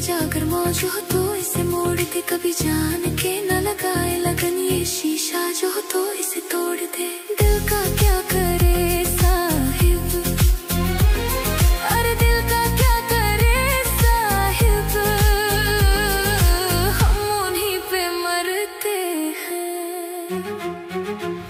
जाकर मौज हो तो इसे मोड़ के कभी जाने